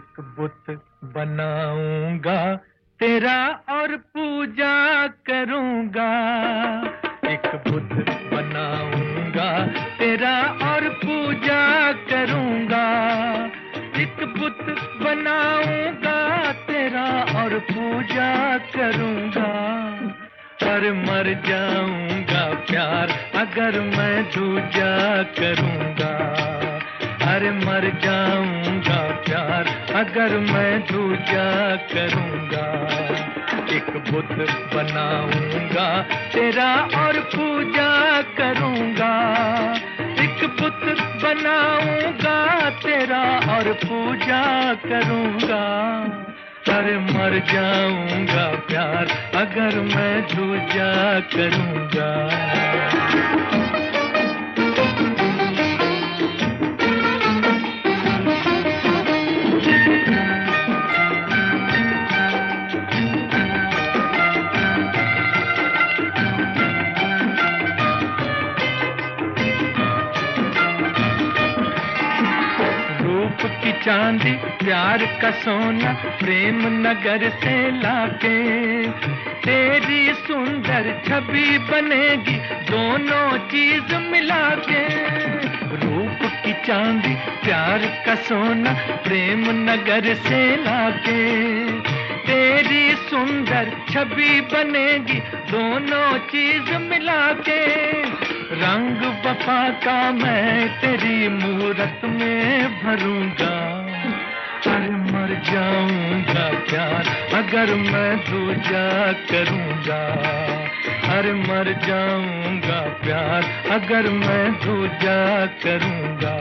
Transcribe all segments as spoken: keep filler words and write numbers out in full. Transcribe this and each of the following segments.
एक बुत बनाऊंगा तेरा और पूजा करूंगा। एक बुत बनाऊंगा तेरा और पूजा करूंगा। एक बुत बनाऊंगा तेरा और पूजा करूंगा। पर मर जाऊंगा प्यार अगर मैं दूजा करूंगा। अरे मर जाऊंगा प्यार अगर मैं दूजा करूंगा। एक बुत बनाऊंगा तेरा और पूजा करूंगा। एक बुत बनाऊंगा तेरा और पूजा करूंगा। अरे मर जाऊंगा प्यार अगर मैं दूजा करूंगा। की चांदी प्यार का सोना प्रेम नगर से लाके तेरी सुंदर छवि बनेगी दोनों चीज मिला के। रूप की चांदी प्यार का सोना प्रेम नगर से लाके तेरी सुंदर छवि बनेगी दोनों चीज मिला के। रंग वफा का मैं तेरी मूरत में भरूंगा। अरे मर जाऊंगा प्यार अगर मैं दूजा करूंगा। अरे मर जाऊंगा प्यार अगर मैं दूजा करूंगा।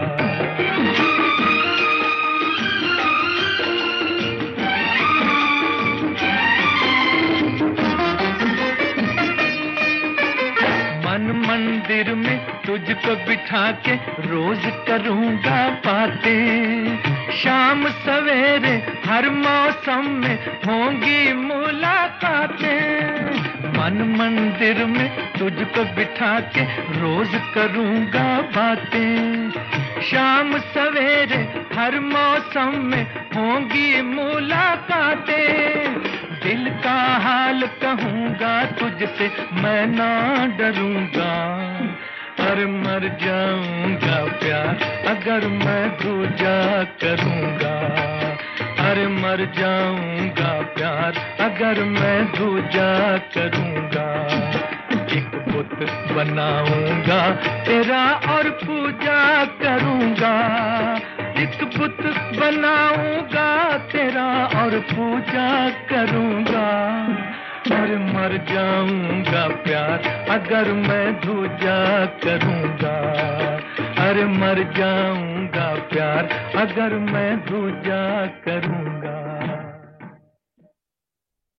मन मंदिर में तुझको बिठा के रोज करूंगा बातें। शाम सवेरे हर मौसम में होंगी मुलाकातें। मन मंदिर में तुझको बिठा के रोज करूंगा बातें। शाम सवेरे हर मौसम में होंगी मुलाकातें। दिल का हाल कहूंगा तुझसे मैं ना डरूंगा। अरे मर जाऊंगा प्यार अगर मैं दूजा करूंगा। अरे मर जाऊंगा प्यार अगर मैं दूजा करूंगा। एक बुत बनाऊंगा तेरा और पूजा करूंगा। एक बुत बनाऊंगा तेरा और पूजा करूंगा। और मर जाऊंगा प्यार अगर मैं दूजा करूंगा। अरे मर जाऊंगा प्यार अगर मैं दूजा करूंगा।